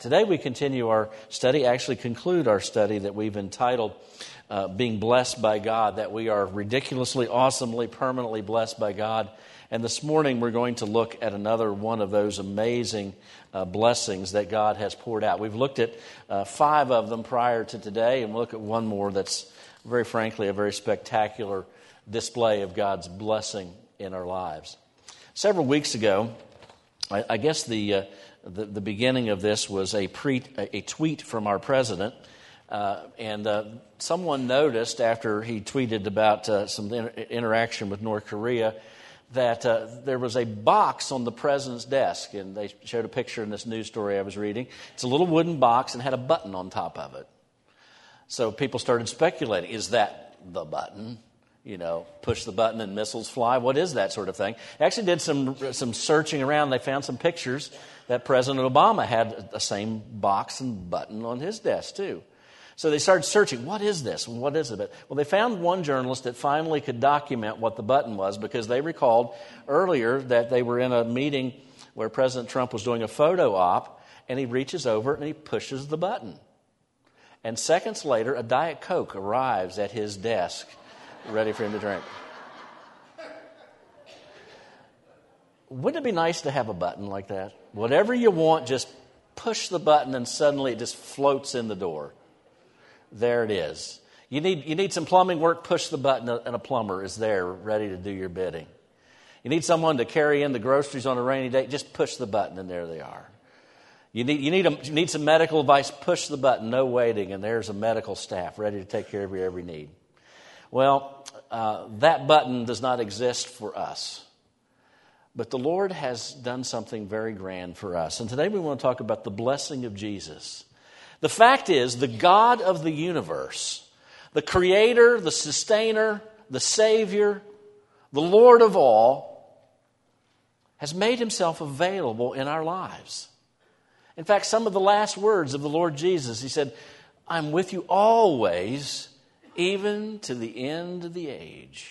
Today we continue our study, actually conclude our study that we've entitled Being Blessed by God, that we are ridiculously, awesomely, permanently blessed by God. And this morning we're going to look at another one of those amazing blessings that God has poured out. We've looked at 5 of them prior to today, and we'll look at one more that's very frankly a very spectacular display of God's blessing in our lives. Several weeks ago, I guess the beginning of this was a tweet from our president, and someone noticed after he tweeted about some interaction with North Korea that there was a box on the president's desk, and they showed a picture in this news story I was reading. It's a little wooden box and had a button on top of it. So people started speculating, is that the button? You know, push the button and missiles fly. What is that sort of thing? They actually did some searching around. They found some pictures that President Obama had the same box and button on his desk too. So they started searching, what is this? What is it? Well, they found one journalist that finally could document what the button was, because they recalled earlier that they were in a meeting where President Trump was doing a photo op, and he reaches over and he pushes the button. And seconds later, a Diet Coke arrives at his desk, ready for him to drink. Wouldn't it be nice to have a button like that? Whatever you want, just push the button and suddenly it just floats in the door. There it is. You need some plumbing work, push the button and a plumber is there ready to do your bidding. You need someone to carry in the groceries on a rainy day, just push the button and there they are. You need some medical advice, push the button, no waiting, and there's a medical staff ready to take care of your every need. Well, that button does not exist for us. But the Lord has done something very grand for us. And today we want to talk about the blessing of Jesus. The fact is, the God of the universe, the Creator, the Sustainer, the Savior, the Lord of all, has made Himself available in our lives. In fact, some of the last words of the Lord Jesus, He said, I'm with you always, even to the end of the age.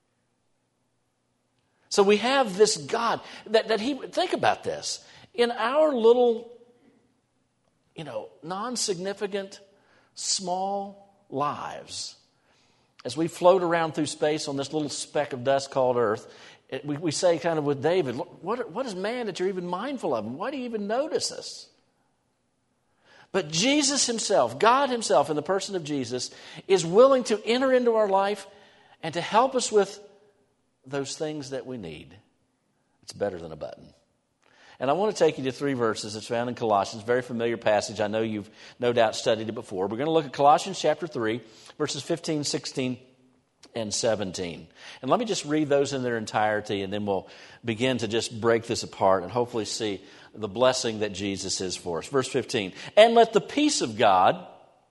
So we have this God that He, think about this, in our little, non-significant, small lives, as we float around through space on this little speck of dust called Earth, we say kind of with David, what is man that you're even mindful of him? Why do you even notice us? But Jesus Himself, God Himself in the person of Jesus, is willing to enter into our life and to help us with those things that we need. It's better than a button. And I want to take you to 3 verses. It's found in Colossians, very familiar passage. I know you've no doubt studied it before. We're going to look at Colossians chapter 3, verses 15, 16, and 17. And let me just read those in their entirety, and then we'll begin to just break this apart and hopefully see the blessing that Jesus is for us. Verse 15, and let the peace of God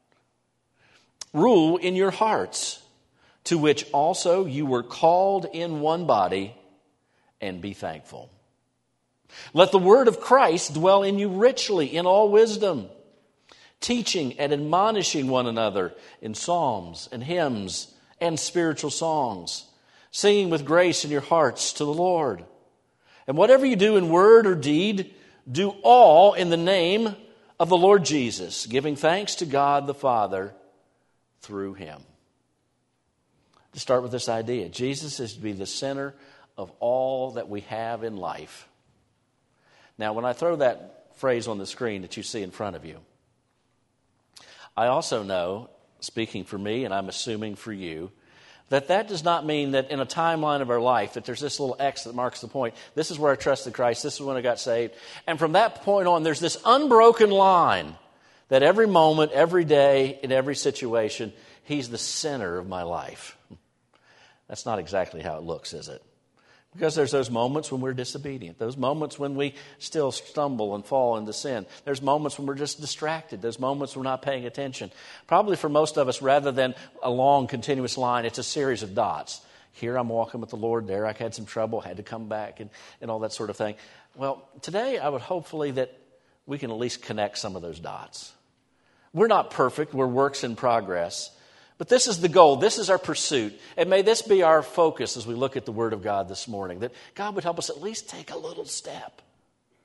rule in your hearts, to which also you were called in one body, and be thankful. Let the word of Christ dwell in you richly in all wisdom, teaching and admonishing one another in psalms and hymns and spiritual songs, singing with grace in your hearts to the Lord. And whatever you do in word or deed, do all in the name of the Lord Jesus, giving thanks to God the Father through Him. To start with this idea, Jesus is to be the center of all that we have in life. Now, when I throw that phrase on the screen that you see in front of you, I also know, speaking for me, and I'm assuming for you, that does not mean that in a timeline of our life that there's this little X that marks the point. This is where I trusted Christ. This is when I got saved. And from that point on, there's this unbroken line that every moment, every day, in every situation, He's the center of my life. That's not exactly how it looks, is it? Because there's those moments when we're disobedient. Those moments when we still stumble and fall into sin. There's moments when we're just distracted. There's moments we're not paying attention. Probably for most of us, rather than a long, continuous line, it's a series of dots. Here I'm walking with the Lord. There I had some trouble, had to come back and all that sort of thing. Well, today I would hopefully that we can at least connect some of those dots. We're not perfect. We're works in progress. But this is the goal. This is our pursuit. And may this be our focus as we look at the Word of God this morning, that God would help us at least take a little step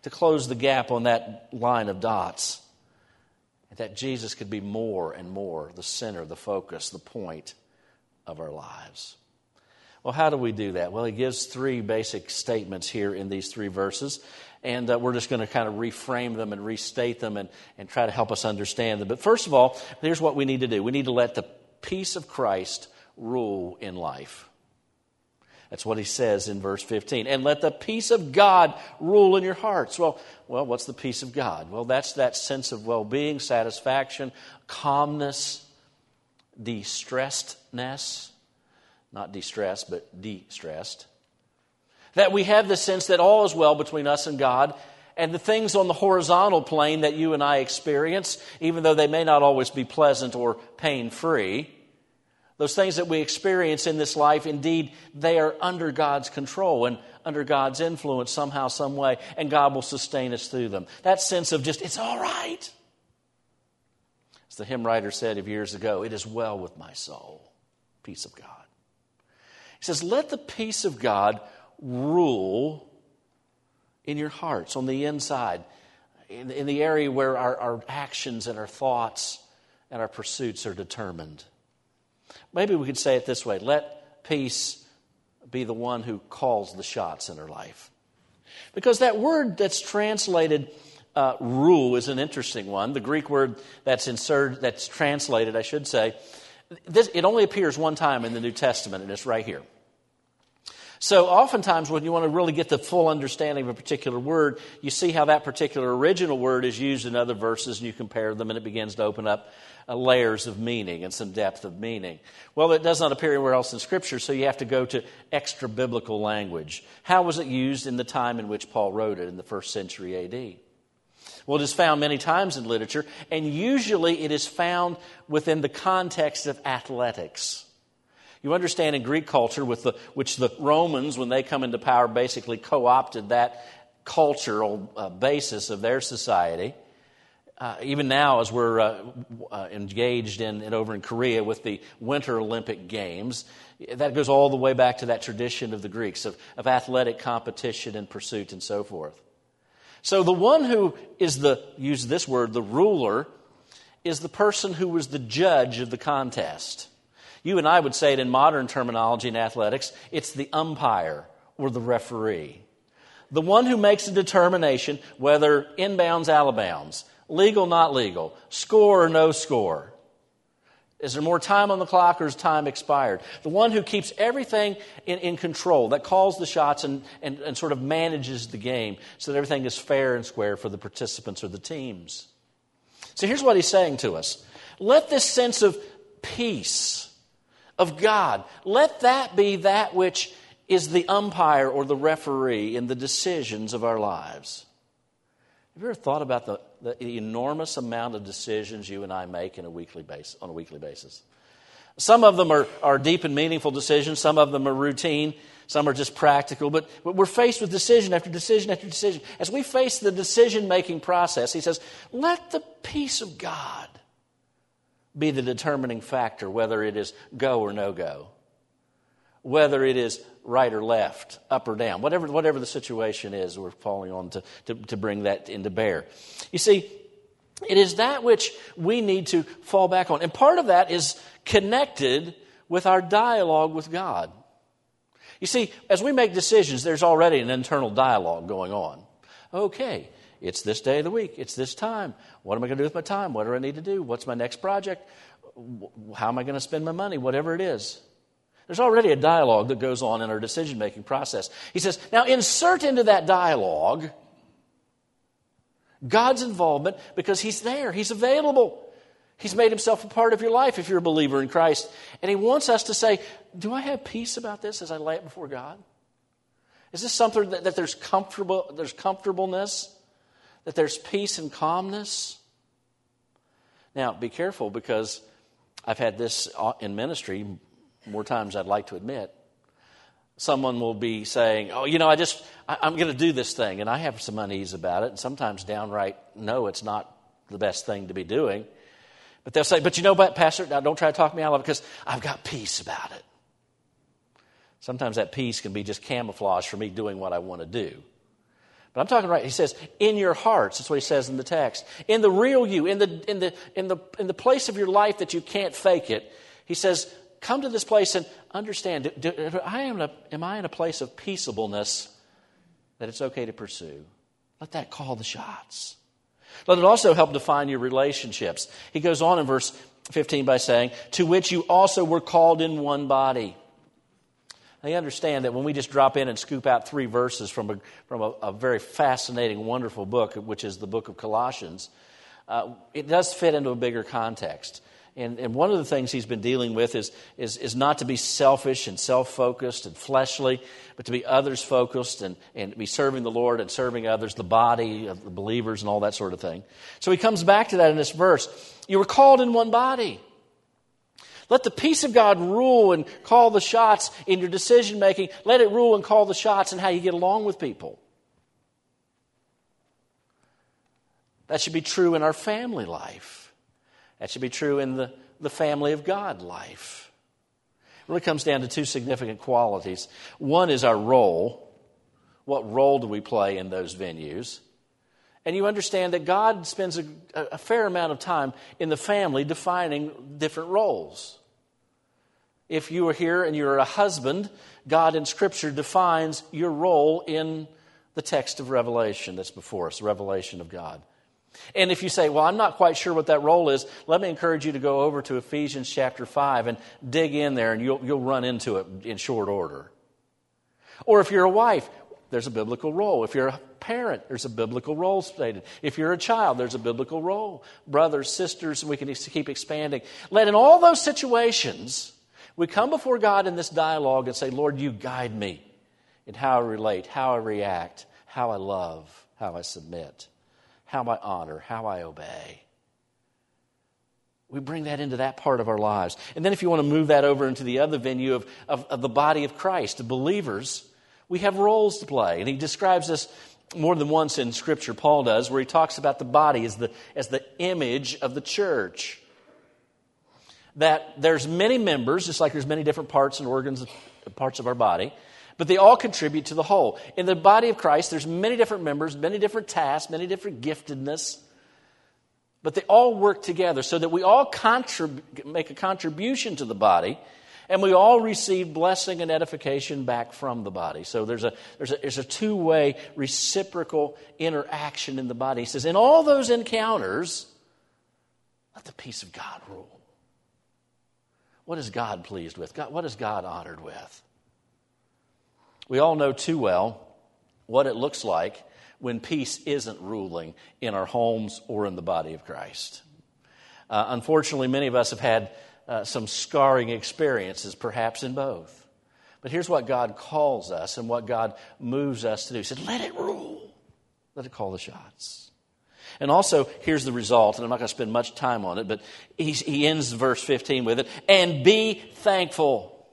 to close the gap on that line of dots. And that Jesus could be more and more the center, the focus, the point of our lives. Well, how do we do that? Well, he gives three basic statements here in these three verses. And we're just going to kind of reframe them and restate them and try to help us understand them. But first of all, here's what we need to do. We need to let the peace of Christ rule in life. That's what he says in verse 15. And let the peace of God rule in your hearts. Well, what's the peace of God? Well, that's that sense of well-being, satisfaction, calmness, de-stressedness. Not distressed, but de-stressed. That we have the sense that all is well between us and God, and the things on the horizontal plane that you and I experience, even though they may not always be pleasant or pain-free, those things that we experience in this life, indeed, they are under God's control and under God's influence somehow, some way, and God will sustain us through them. That sense of just, it's all right. As the hymn writer said years ago, it is well with my soul. Peace of God. He says, let the peace of God rule in your hearts, on the inside, in the area where our actions and our thoughts and our pursuits are determined. Maybe we could say it this way: let peace be the one who calls the shots in our life. Because that word that's translated rule is an interesting one. The Greek word that's translated, I should say, it only appears one time in the New Testament, and it's right here. So oftentimes when you want to really get the full understanding of a particular word, you see how that particular original word is used in other verses, and you compare them, and it begins to open up layers of meaning and some depth of meaning. Well, it does not appear anywhere else in Scripture, so you have to go to extra-biblical language. How was it used in the time in which Paul wrote it, in the 1st century A.D.? Well, it is found many times in literature, and usually it is found within the context of athletics. You understand in Greek culture, which the Romans, when they come into power, basically co-opted that cultural basis of their society. Even now, as we're engaged in over in Korea with the Winter Olympic Games, that goes all the way back to that tradition of the Greeks, of athletic competition and pursuit and so forth. So the one who is use this word, the ruler, is the person who was the judge of the contest. You and I would say it in modern terminology in athletics, it's the umpire or the referee. The one who makes a determination whether inbounds, out of bounds, legal, not legal, score or no score. Is there more time on the clock or is time expired? The one who keeps everything in control, that calls the shots and sort of manages the game so that everything is fair and square for the participants or the teams. So here's what he's saying to us. Let this sense of peace of God, let that be that which is the umpire or the referee in the decisions of our lives. Have you ever thought about the enormous amount of decisions you and I make on a weekly basis? Some of them are deep and meaningful decisions. Some of them are routine. Some are just practical. But we're faced with decision after decision after decision. As we face the decision-making process, he says, let the peace of God be the determining factor, whether it is go or no go, whether it is right or left, up or down, whatever the situation is, we're falling on to bring that into bear. You see, it is that which we need to fall back on. And part of that is connected with our dialogue with God. You see, as we make decisions, there's already an internal dialogue going on. Okay, it's this day of the week. It's this time. What am I going to do with my time? What do I need to do? What's my next project? How am I going to spend my money? Whatever it is. There's already a dialogue that goes on in our decision-making process. He says, now insert into that dialogue God's involvement because He's there. He's available. He's made Himself a part of your life if you're a believer in Christ. And He wants us to say, do I have peace about this as I lay it before God? Is this something that there's comfortableness? That there's peace and calmness? Now, be careful because I've had this in ministry more times than I'd like to admit. Someone will be saying, oh, I'm going to do this thing, and I have some unease about it, and sometimes downright, no, it's not the best thing to be doing. But they'll say, but you know what, Pastor, now don't try to talk me out of it because I've got peace about it. Sometimes that peace can be just camouflage for me doing what I want to do. But I'm talking right. He says, in your hearts. That's what he says in the text. In the real you, in the place of your life that you can't fake it. He says, come to this place and understand. Am I in a place of peaceableness that it's okay to pursue? Let that call the shots. Let it also help define your relationships. He goes on in verse 15 by saying, to which you also were called in one body. Now you understand that when we just drop in and scoop out 3 verses from a very fascinating, wonderful book, which is the book of Colossians, it does fit into a bigger context. And one of the things he's been dealing with is not to be selfish and self-focused and fleshly, but to be others-focused and be serving the Lord and serving others, the body of the believers and all that sort of thing. So he comes back to that in this verse. You were called in one body. Let the peace of God rule and call the shots in your decision-making. Let it rule and call the shots in how you get along with people. That should be true in our family life. That should be true in the family of God life. It really comes down to 2 significant qualities. One is our role. What role do we play in those venues? And you understand that God spends a fair amount of time in the family defining different roles. If you are here and you're a husband, God in Scripture defines your role in the text of Revelation that's before us, the revelation of God. And if you say, well, I'm not quite sure what that role is, let me encourage you to go over to Ephesians chapter 5 and dig in there, and you'll run into it in short order. Or if you're a wife, there's a biblical role. If you're a parent, there's a biblical role stated. If you're a child, there's a biblical role. Brothers, sisters, and we can keep expanding. Let in all those situations, we come before God in this dialogue and say, Lord, you guide me in how I relate, how I react, how I love, how I submit, how I honor, how I obey. We bring that into that part of our lives. And then if you want to move that over into the other venue of the body of Christ, the believers, we have roles to play. And he describes this more than once in Scripture, Paul does, where he talks about the body as the image of the church. That there's many members, just like there's many different parts and organs, parts of our body, but they all contribute to the whole. In the body of Christ, there's many different members, many different tasks, many different giftedness, but they all work together so that we all make a contribution to the body, and we all receive blessing and edification back from the body. So there's a two-way reciprocal interaction in the body. He says, in all those encounters, let the peace of God rule. What is God pleased with? What is God honored with? We all know too well what it looks like when peace isn't ruling in our homes or in the body of Christ. Unfortunately, many of us have had some scarring experiences, perhaps in both. But here's what God calls us and what God moves us to do. He said, let it rule. Let it call the shots. And also, here's the result, and I'm not going to spend much time on it, but he ends verse 15 with it, and be thankful.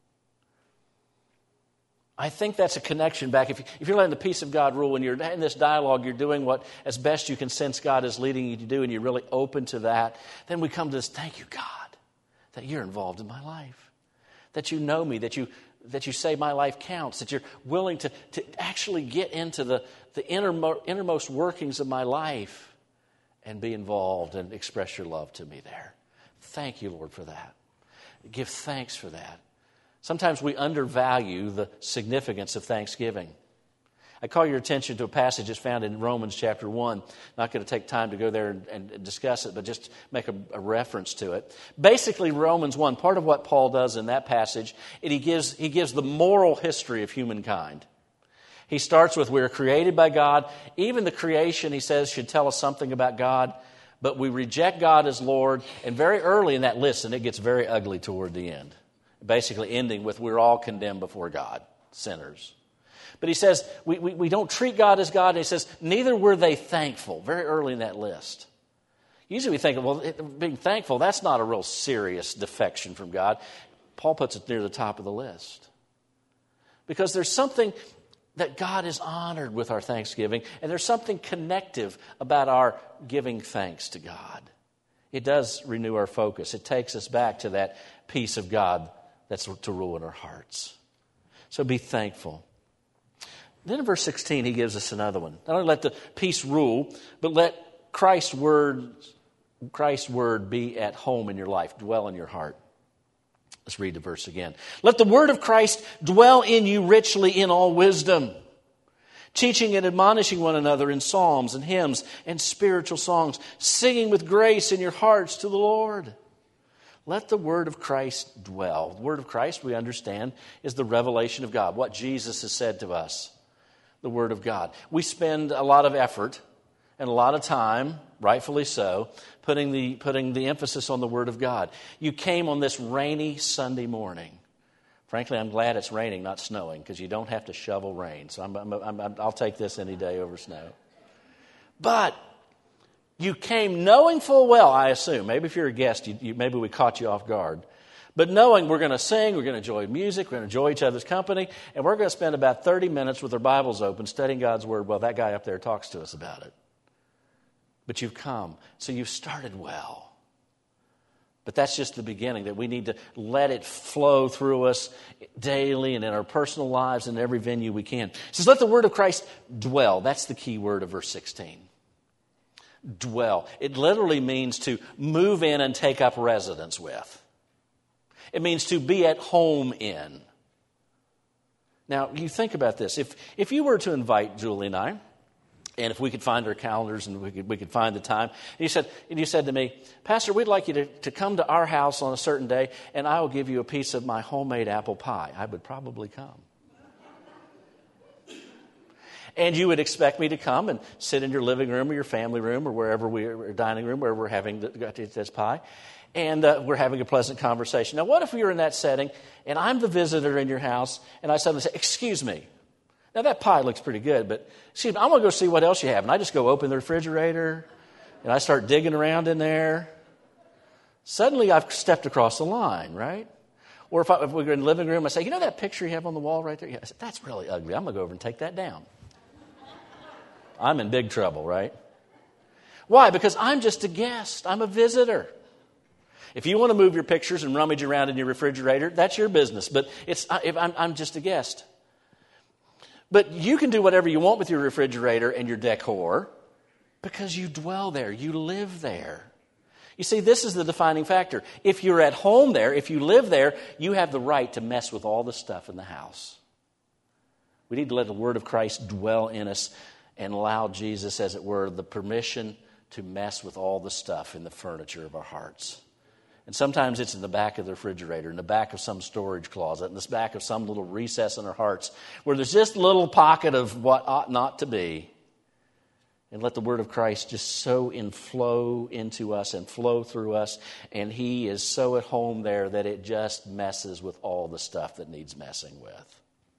I think that's a connection back. If you're letting the peace of God rule, when you're in this dialogue, you're doing what as best you can sense God is leading you to do, and you're really open to that, then we come to this, thank you, God, that you're involved in my life, that you know me, that you say my life counts, that you're willing to actually get into the innermost workings of my life and be involved and express your love to me there. Thank you, Lord, for that. Give thanks for that. Sometimes we undervalue the significance of thanksgiving. I call your attention to a passage that's found in Romans chapter 1. Not going to take time to go there and discuss it, but just make a reference to it. Basically, Romans 1, part of what Paul does in that passage, he gives the moral history of humankind. He starts with, we are created by God. Even the creation, he says, should tell us something about God. But we reject God as Lord. And very early in that list, and it gets very ugly toward the end. Basically ending with, we're all condemned before God, sinners. But he says, we don't treat God as God. And he says, neither were they thankful, very early in that list. Usually we think, well, being thankful, that's not a real serious defection from God. Paul puts it near the top of the list. Because there's something that God is honored with our thanksgiving, and there's something connective about our giving thanks to God. It does renew our focus. It takes us back to that peace of God that's to rule in our hearts. So be thankful. Then in verse 16, he gives us another one. Not only let the peace rule, but let Christ's word be at home in your life, dwell in your heart. Let's read the verse again. Let the word of Christ dwell in you richly in all wisdom, teaching and admonishing one another in psalms and hymns and spiritual songs, singing with grace in your hearts to the Lord. Let the word of Christ dwell. The word of Christ, we understand, is the revelation of God, what Jesus has said to us, the word of God. We spend a lot of effort and a lot of time, rightfully so, putting the emphasis on the Word of God. You came on this rainy Sunday morning. Frankly, I'm glad it's raining, not snowing, because you don't have to shovel rain. So I'll take this any day over snow. But you came knowing full well, I assume, maybe if you're a guest, maybe we caught you off guard, but knowing we're going to sing, we're going to enjoy music, we're going to enjoy each other's company, and we're going to spend about 30 minutes with our Bibles open studying God's Word while that guy up there talks to us about it. But you've come, so you've started well. But that's just the beginning, that we need to let it flow through us daily and in our personal lives and in every venue we can. It says, let the word of Christ dwell. That's the key word of verse 16. Dwell. It literally means to move in and take up residence with. It means to be at home in. Now, you think about this. If you were to invite Julie and I, and if we could find our calendars and we could find the time. And you said to me, Pastor, we'd like you to come to our house on a certain day, and I will give you a piece of my homemade apple pie. I would probably come. And you would expect me to come and sit in your living room or your family room or wherever dining room, where we're having this pie. And we're having a pleasant conversation. Now, what if we were in that setting, and I'm the visitor in your house, and I suddenly say, excuse me. Now, that pie looks pretty good, but excuse me, I'm going to go see what else you have. And I just go open the refrigerator, and I start digging around in there. Suddenly, I've stepped across the line, right? Or if we're in the living room, I say, you know that picture you have on the wall right there? Yeah. I said, that's really ugly. I'm going to go over and take that down. I'm in big trouble, right? Why? Because I'm just a guest. I'm a visitor. If you want to move your pictures and rummage around in your refrigerator, that's your business. But I'm just a guest. But you can do whatever you want with your refrigerator and your decor because you dwell there. You live there. You see, this is the defining factor. If you're at home there, if you live there, you have the right to mess with all the stuff in the house. We need to let the word of Christ dwell in us and allow Jesus, as it were, the permission to mess with all the stuff in the furniture of our hearts. And sometimes it's in the back of the refrigerator, in the back of some storage closet, in the back of some little recess in our hearts, where there's just a little pocket of what ought not to be. And let the word of Christ just so inflow into us and flow through us. And he is so at home there that it just messes with all the stuff that needs messing with.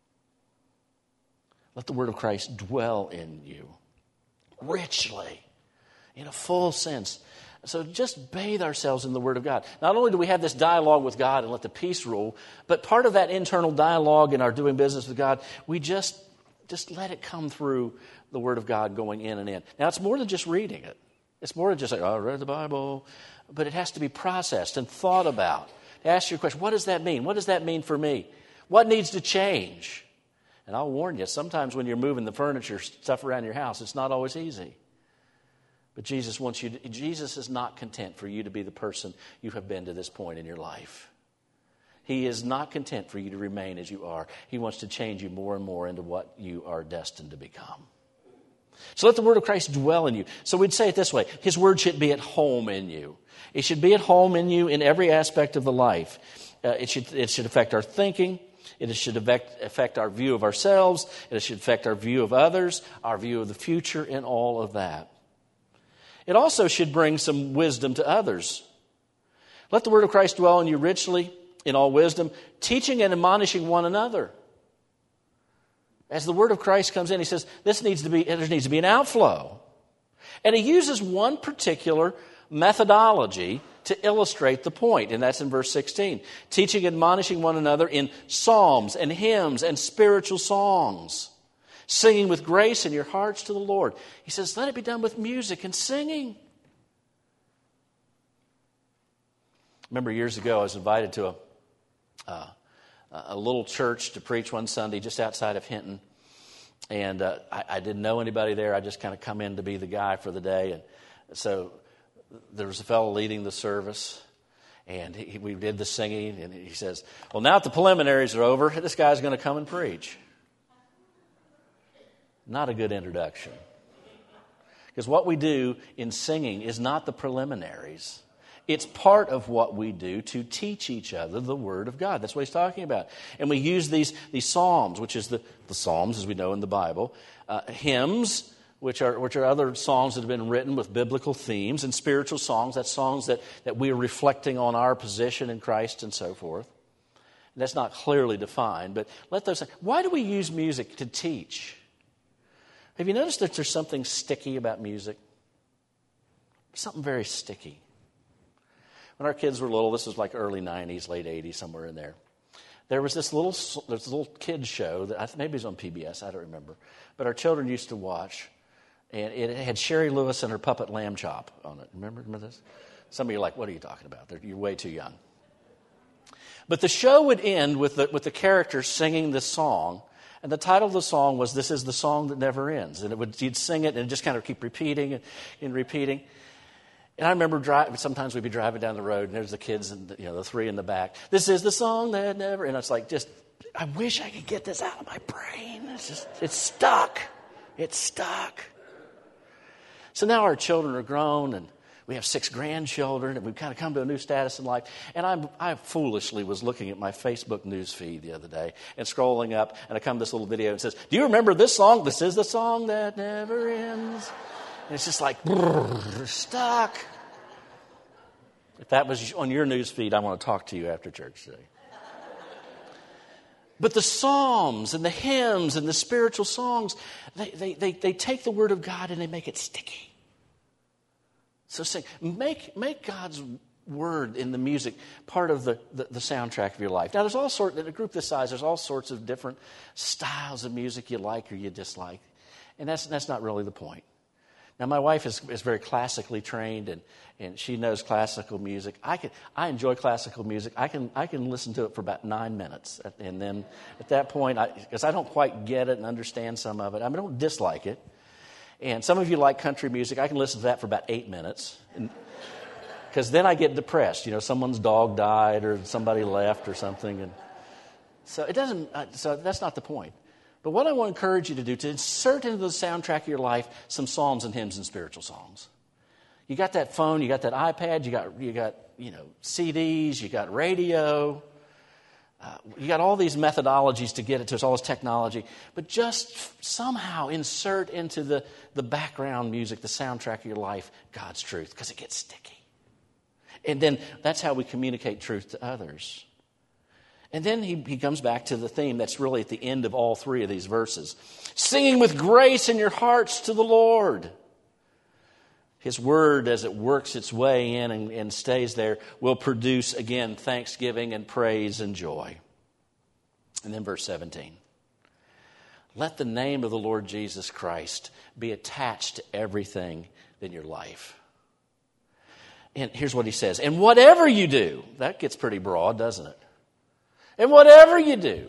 Let the word of Christ dwell in you richly, in a full sense. So just bathe ourselves in the Word of God. Not only do we have this dialogue with God and let the peace rule, but part of that internal dialogue in our doing business with God, we just let it come through the Word of God going in and in. Now, it's more than just reading it. It's more than just like, oh, I read the Bible. But it has to be processed and thought about. Ask your question, what does that mean? What does that mean for me? What needs to change? And I'll warn you, sometimes when you're moving the furniture, stuff around your house, it's not always easy. But Jesus is not content for you to be the person you have been to this point in your life. He is not content for you to remain as you are. He wants to change you more and more into what you are destined to become. So let the word of Christ dwell in you. So we'd say it this way. His word should be at home in you. It should be at home in you in every aspect of the life. It should affect our thinking. It should affect our view of ourselves. It should affect our view of others, our view of the future, and all of that. It also should bring some wisdom to others. Let the word of Christ dwell in you richly in all wisdom, teaching and admonishing one another. As the word of Christ comes in, he says, there needs to be an outflow. And he uses one particular methodology to illustrate the point, and that's in verse 16. Teaching and admonishing one another in psalms and hymns and spiritual songs, singing with grace in your hearts to the Lord. He says, let it be done with music and singing. Remember years ago, I was invited to a little church to preach one Sunday just outside of Hinton. And I didn't know anybody there. I just kind of come in to be the guy for the day. And so there was a fellow leading the service, and we did the singing, and he says, well, now that the preliminaries are over, this guy's going to come and preach. Not a good introduction. Because what we do in singing is not the preliminaries. It's part of what we do to teach each other the Word of God. That's what he's talking about. And we use these psalms, which is the Psalms, as we know in the Bible, hymns, which are other songs that have been written with biblical themes, and spiritual songs. That's songs that we are reflecting on our position in Christ and so forth. And that's not clearly defined, but let those. Why do we use music to teach? Have you noticed that there's something sticky about music? Something very sticky. When our kids were little, this was like early 90s, late 80s, somewhere in there. There was this little kids show that maybe it was on PBS, I don't remember. But our children used to watch, and it had Sherry Lewis and her puppet Lamb Chop on it. Remember this? Some of you are like, what are you talking about? You're way too young. But the show would end with the characters singing this song, and the title of the song was "This Is the Song That Never Ends." And you'd sing it and just kind of keep repeating and repeating. And I remember sometimes we'd be driving down the road, and there's the kids and the three in the back. This is the song that never. And it's like, I wish I could get this out of my brain. It's stuck. It's stuck. So now our children are grown, and we have 6 grandchildren, and we've kind of come to a new status in life. And I foolishly was looking at my Facebook news feed the other day and scrolling up, and I come to this little video and it says, "Do you remember this song? This is the song that never ends." And it's just like, stuck. If that was on your news feed, I want to talk to you after church today. But the psalms and the hymns and the spiritual songs, they take the Word of God and they make it sticky. So sing, make God's Word in the music part of the soundtrack of your life. Now, there's all sorts, in a group this size, there's all sorts of different styles of music you like or you dislike. And that's not really the point. Now, my wife is very classically trained, and she knows classical music. I enjoy classical music. I can listen to it for about 9 minutes, and then at that point, because I don't quite get it and understand some of it, I don't dislike it. And some of you like country music. I can listen to that for about 8 minutes, because then I get depressed. Someone's dog died or somebody left or something, and so it doesn't. So that's not the point. But what I want to encourage you to do, to insert into the soundtrack of your life some psalms and hymns and spiritual songs. You got that phone, you got that iPad, you got CDs, you got radio, you got all these methodologies to get it to us, all this technology. But just somehow insert into the background music, the soundtrack of your life, God's truth, because it gets sticky. And then that's how we communicate truth to others. And then he comes back to the theme that's really at the end of all 3 of these verses. Singing with grace in your hearts to the Lord. His word, as it works its way in and stays there, will produce, again, thanksgiving and praise and joy. And then verse 17. Let the name of the Lord Jesus Christ be attached to everything in your life. And here's what he says. And whatever you do, that gets pretty broad, doesn't it? And whatever you do,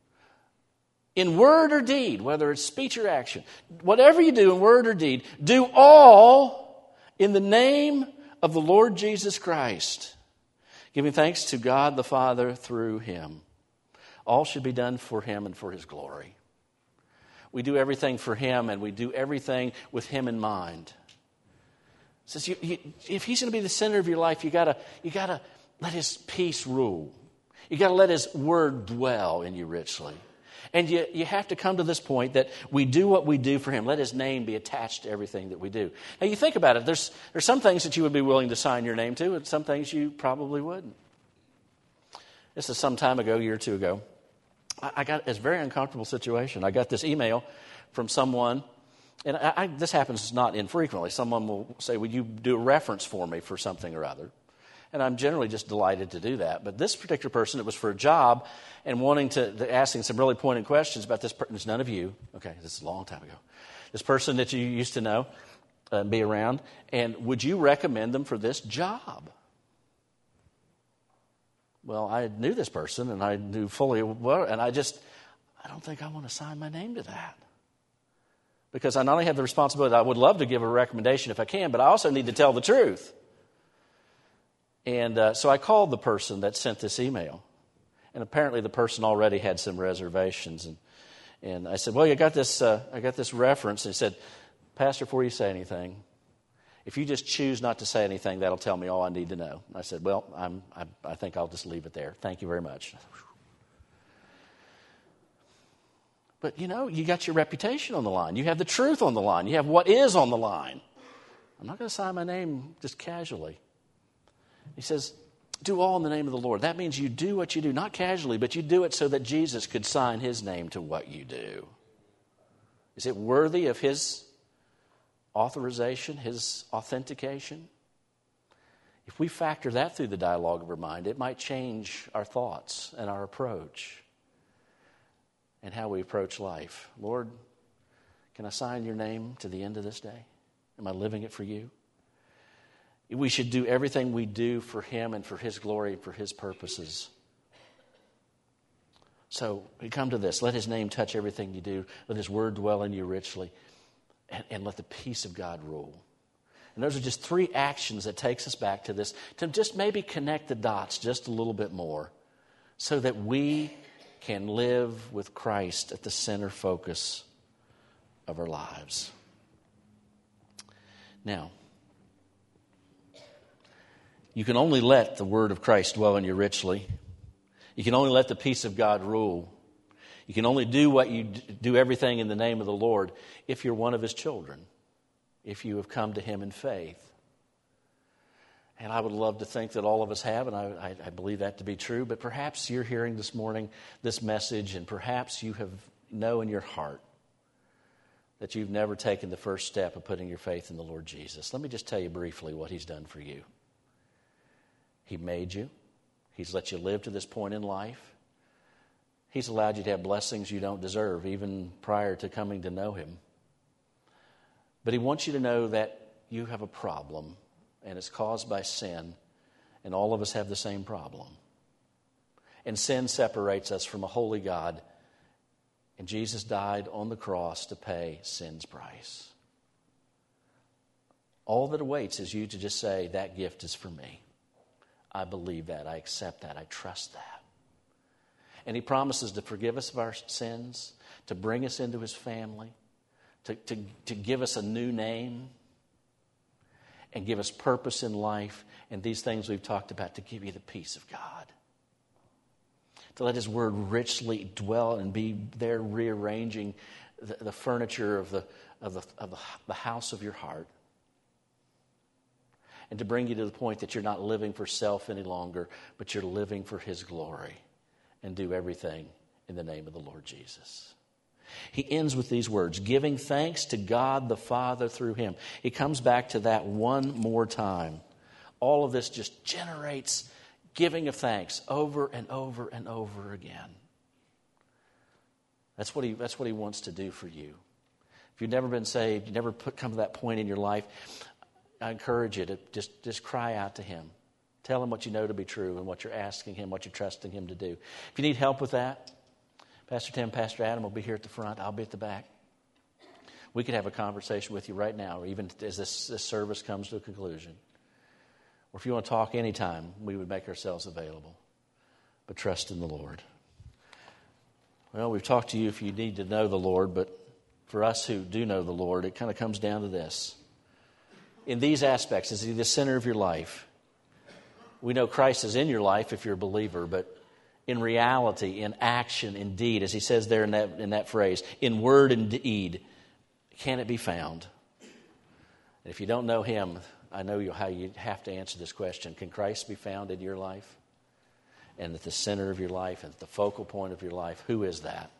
in word or deed, whether it's speech or action, whatever you do in word or deed, do all in the name of the Lord Jesus Christ, giving thanks to God the Father through Him. All should be done for Him and for His glory. We do everything for Him, and we do everything with Him in mind. It says if He's going to be the center of your life, you gotta let His peace rule. You got to let His word dwell in you richly. And you have to come to this point that we do what we do for Him. Let His name be attached to everything that we do. Now, you think about it. There's some things that you would be willing to sign your name to, and some things you probably wouldn't. This is some time ago, a year or two ago. I got this very uncomfortable situation. I got this email from someone, and this happens not infrequently. Someone will say, "Would you do a reference for me for something or other?" And I'm generally just delighted to do that. But this particular person, it was for a job and asking some really pointed questions about this person. It's none of you. Okay, this is a long time ago. This person that you used to know and be around. And would you recommend them for this job? Well, I knew this person and I knew fully well. And I don't think I want to sign my name to that. Because I not only have the responsibility, I would love to give a recommendation if I can, but I also need to tell the truth. And so I called the person that sent this email. And apparently the person already had some reservations. And I said, well, I got this reference. And he said, Pastor, before you say anything, if you just choose not to say anything, that'll tell me all I need to know. And I said, well, I think I'll just leave it there. Thank you very much. But, you got your reputation on the line. You have the truth on the line. You have what is on the line. I'm not going to sign my name just casually. He says, do all in the name of the Lord. That means you do what you do, not casually, but you do it so that Jesus could sign his name to what you do. Is it worthy of his authorization, his authentication? If we factor that through the dialogue of our mind, it might change our thoughts and our approach and how we approach life. Lord, can I sign your name to the end of this day? Am I living it for you? We should do everything we do for him and for his glory and for his purposes. So we come to this. Let his name touch everything you do. Let his word dwell in you richly. And let the peace of God rule. And those are just 3 actions that takes us back to this, to just maybe connect the dots just a little bit more so that we can live with Christ at the center focus of our lives. Now, you can only let the word of Christ dwell in you richly. You can only let the peace of God rule. You can only do everything in the name of the Lord if you're one of his children, if you have come to him in faith. And I would love to think that all of us have, and I believe that to be true, but perhaps you're hearing this morning this message, and perhaps you know in your heart that you've never taken the first step of putting your faith in the Lord Jesus. Let me just tell you briefly what he's done for you. He made you. He's let you live to this point in life. He's allowed you to have blessings you don't deserve, even prior to coming to know him. But he wants you to know that you have a problem, and it's caused by sin, and all of us have the same problem. And sin separates us from a holy God, and Jesus died on the cross to pay sin's price. All that awaits is you to just say, that gift is for me. I believe that. I accept that. I trust that. And he promises to forgive us of our sins, to bring us into his family, to give us a new name, and give us purpose in life, and these things we've talked about, to give you the peace of God. To let his word richly dwell and be there rearranging the furniture of the house of your heart. And to bring you to the point that you're not living for self any longer, but you're living for his glory. And do everything in the name of the Lord Jesus. He ends with these words, giving thanks to God the Father through him. He comes back to that one more time. All of this just generates giving of thanks over and over and over again. That's what he wants to do for you. If you've never been saved, you've never come to that point in your life, I encourage you to just cry out to him. Tell him what you know to be true and what you're asking him, what you're trusting him to do. If you need help with that, Pastor Tim, Pastor Adam will be here at the front. I'll be at the back. We could have a conversation with you right now, or even as this service comes to a conclusion. Or if you want to talk anytime, we would make ourselves available. But trust in the Lord. Well, we've talked to you if you need to know the Lord, but for us who do know the Lord, it kind of comes down to this. In these aspects, is he the center of your life? We know Christ is in your life if you're a believer, but in reality, in action, in deed, as he says there in that phrase, in word and deed, can it be found? And if you don't know him, I know how you have to answer this question. Can Christ be found in your life? And at the center of your life, and at the focal point of your life, who is that?